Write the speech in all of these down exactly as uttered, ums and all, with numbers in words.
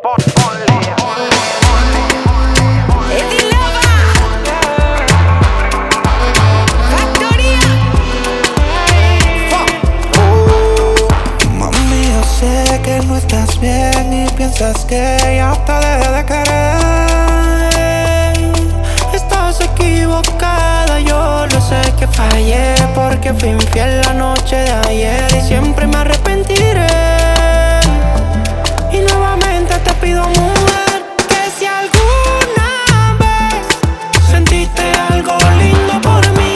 Bien y piensas que ya te dejé de querer. Estás equivocada, yo lo sé que fallé, porque fui infiel la noche de ayer y siempre me arrepentiré. Y nuevamente te pido, mujer, que si alguna vez sentiste algo lindo por mí,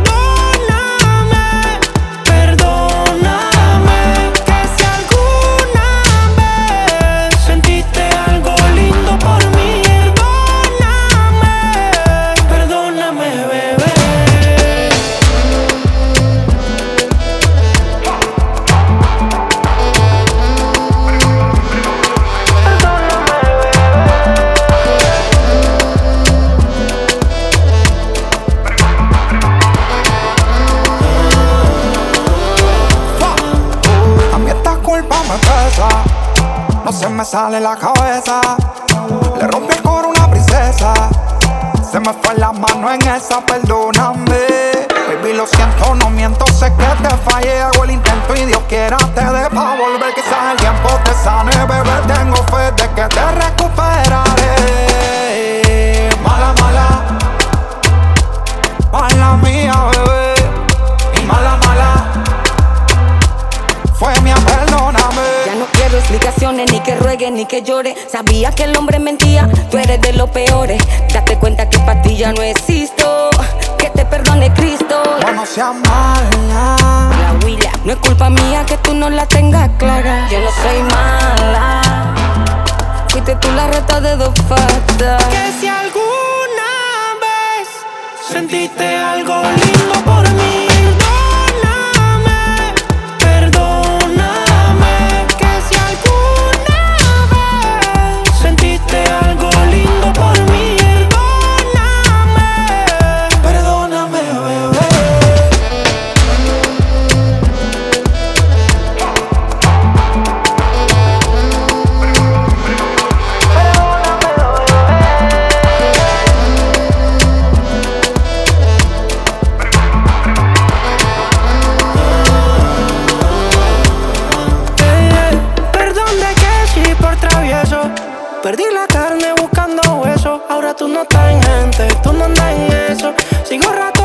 no se me sale la cabeza. Le rompí el coro a una princesa, se me fue la mano en esa, perdóname. Baby, lo siento, no miento, sé que te fallé. Hago el intento y Dios quiera te dé pa' volver. Quizás el tiempo te sane, bebé, tengo fe de que te recuperaré. Mala, mala, mala mía, bebé. Y mala, mala fue mía, perdóname. Ya no quiero explicaciones, ni que ruegue, ni que llore. Sabía que el hombre mentía, tú eres de los peores. Date cuenta que para ti ya no existo, que te perdone Cristo. No seas mala, la huila. No es culpa mía que tú no la tengas clara. Yo no soy mala, fuiste tú la rata de dos patas. Que si alguna vez sentiste algo lindo por mí, perdí la carne buscando hueso. Ahora tú no estás en gente, tú no andas en eso. Sigo rato